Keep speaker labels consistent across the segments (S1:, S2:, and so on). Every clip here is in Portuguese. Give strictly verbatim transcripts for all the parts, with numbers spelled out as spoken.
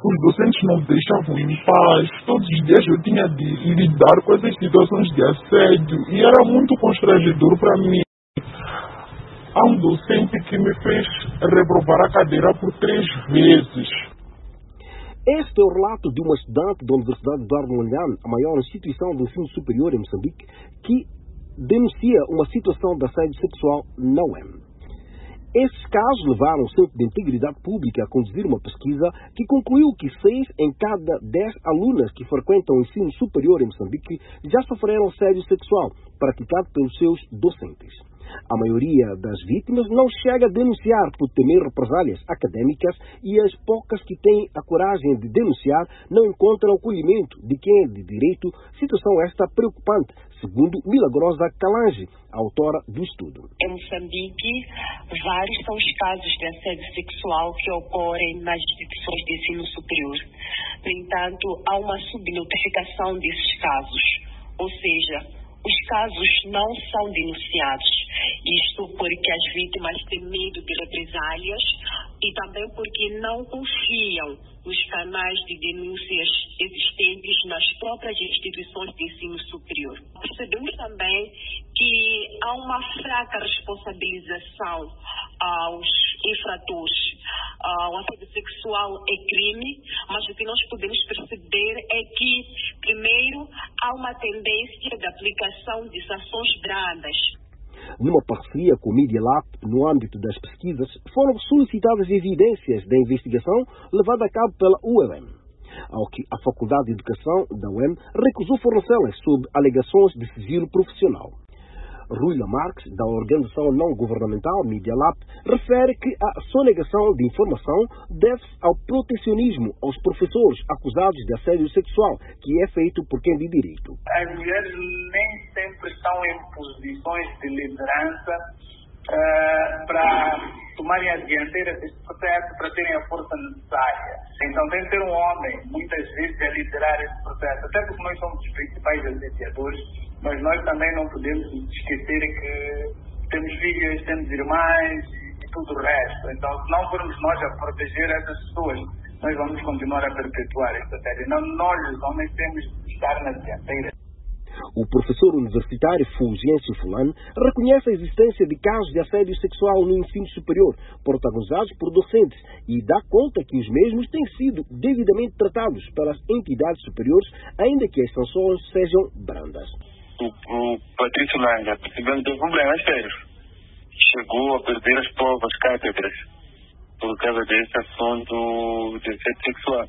S1: os docentes não me deixavam em paz. Todos os dias eu tinha de lidar com essas situações de assédio e era muito constrangedor para mim. Há um docente que me fez reprovar a cadeira por três vezes.
S2: Este é o relato de uma estudante da Universidade de Darmstadt, a maior instituição de ensino superior em Moçambique, que denuncia uma situação de assédio sexual na U E M. Esses casos levaram o Centro de Integridade Pública a conduzir uma pesquisa que concluiu que seis em cada dez alunas que frequentam o ensino superior em Moçambique já sofreram assédio sexual praticado pelos seus docentes. A maioria das vítimas não chega a denunciar por temer represálias académicas e as poucas que têm a coragem de denunciar não encontram acolhimento de quem é de direito, situação esta preocupante, segundo Milagrosa Calange, autora do estudo.
S3: Em Moçambique, vários são os casos de assédio sexual que ocorrem nas instituições de ensino superior. No entanto, há uma subnotificação desses casos, ou seja, os casos não são denunciados, isto porque as vítimas têm medo de represálias e também porque não confiam nos canais de denúncias existentes nas próprias instituições de ensino superior. Percebemos também que há uma fraca responsabilização aos infratores. Uh, o assédio sexual é crime, mas o que nós podemos perceber é que, primeiro, há uma tendência de aplicação de sanções brandas.
S2: Numa parceria com o Media Lab, no âmbito das pesquisas, foram solicitadas evidências da investigação levada a cabo pela U E M, ao que a Faculdade de Educação da U E M recusou fornecê-las sob alegações de sigilo profissional. Rui Lamarques, da organização não-governamental Media Lab, refere que a sonegação de informação deve-se ao protecionismo aos professores acusados de assédio sexual, que é feito por quem de direito.
S4: As mulheres nem sempre estão em posições de liderança uh, para tomarem a dianteira deste processo, para terem a força necessária. Então tem que ter um homem, muitas vezes, a liderar esse processo, até porque nós somos os principais assediadores. Mas nós também não podemos esquecer que temos filhas, temos irmãs e tudo o resto. Então, se não formos nós a proteger essas pessoas, nós vamos continuar a perpetuar esta série. Não, nós, os homens, temos de estar na dianteira.
S2: O professor universitário Fulgêncio Fulano reconhece a existência de casos de assédio sexual no ensino superior, protagonizados por docentes, e dá conta que os mesmos têm sido devidamente tratados pelas entidades superiores, ainda que as sanções sejam brandas.
S5: O, o Patrício Langa, percebendo que tem problemas sérios, chegou a perder as provas cátedras por causa desse assunto de assédio sexual.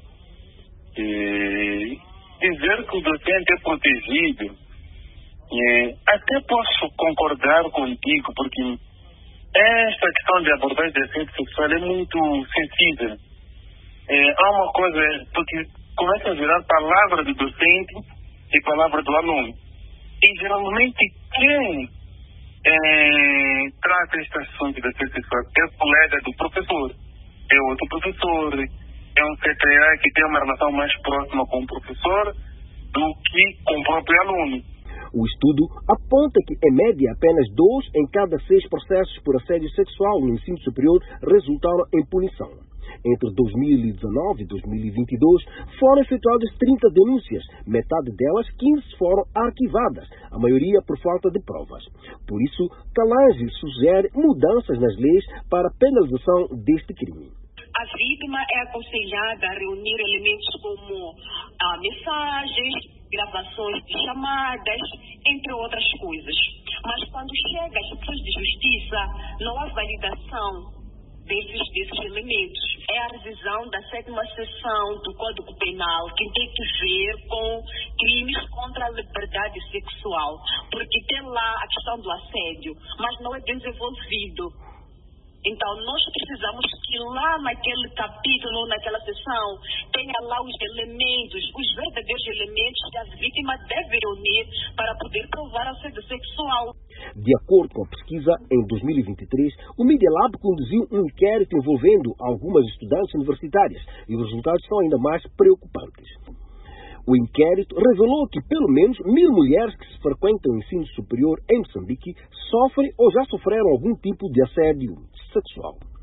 S5: E dizer que o docente é protegido, é, até posso concordar contigo, porque esta questão de abordagem de assédio sexual é muito sensível. É, há uma coisa, porque começa a virar palavra do docente e palavra do aluno. E geralmente quem é, trata este assunto de assédio sexual é o colega do professor, é outro professor, é um C T A que tem uma relação mais próxima com o professor do que com o próprio aluno.
S2: O estudo aponta que, em média, apenas dois em cada seis processos por assédio sexual no ensino superior resultaram em punição. Entre dois mil e dezenove e dois mil e vinte e dois foram efetuadas trinta denúncias, metade delas, quinze, foram arquivadas, a maioria por falta de provas. Por isso, Calange sugere mudanças nas leis para a penalização deste crime.
S3: A vítima é aconselhada a reunir elementos como ah, mensagens, gravações de chamadas, entre outras coisas. Mas quando chega às instituições de justiça, não há validação desses, desses elementos. É a revisão da sétima seção do Código Penal, que tem que ver com crimes contra a liberdade sexual, porque tem lá a questão do assédio, mas não é desenvolvido. Então, nós precisamos que lá naquele capítulo, naquela seção, tenha lá os elementos, os verdadeiros elementos que a vítima deve reunir para poder provar assédio sexual.
S2: De acordo com a pesquisa, em dois mil e vinte e três, o Media Lab conduziu um inquérito envolvendo algumas estudantes universitárias e os resultados são ainda mais preocupantes. O inquérito revelou que pelo menos mil mulheres que se frequentam o ensino superior em Moçambique sofrem ou já sofreram algum tipo de assédio sexual.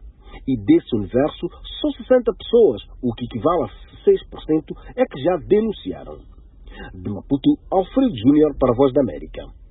S2: E desse universo, só sessenta pessoas, o que equivale a seis por cento, é que já denunciaram. De Maputo, Alfredo Júnior para a Voz da América.